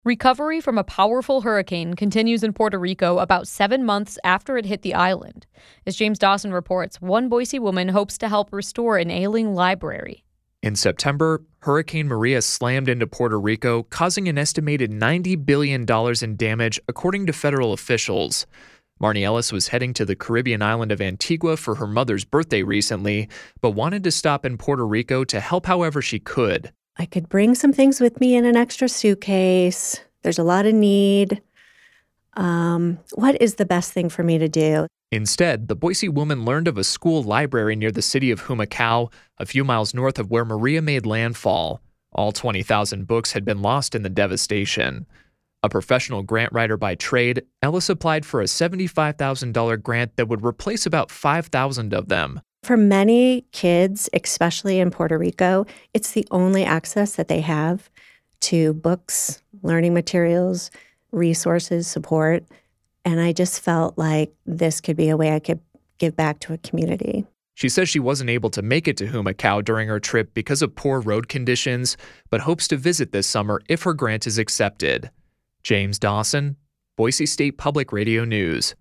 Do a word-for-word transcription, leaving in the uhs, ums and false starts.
Recovery from a powerful hurricane continues in Puerto Rico about seven months after it hit the island. As James Dawson reports, one Boise woman hopes to help restore an ailing library. In September, Hurricane Maria slammed into Puerto Rico, causing an estimated ninety billion dollars in damage, according to federal officials. Marnie Ellis was heading to the Caribbean island of Antigua for her mother's birthday recently, but wanted to stop in Puerto Rico to help however she could. I could bring some things with me in an extra suitcase. There's a lot of need. Um, what is the best thing for me to do? Instead, the Boise woman learned of a school library near the city of Humacao, a few miles north of where Maria made landfall. All twenty thousand books had been lost in the devastation. A professional grant writer by trade, Ellis applied for a seventy-five thousand dollars grant that would replace about five thousand of them. For many kids, especially in Puerto Rico, it's the only access that they have to books, learning materials, resources, support. And I just felt like this could be a way I could give back to a community. She says she wasn't able to make it to Humacao during her trip because of poor road conditions, but hopes to visit this summer if her grant is accepted. James Dawson, Boise State Public Radio News.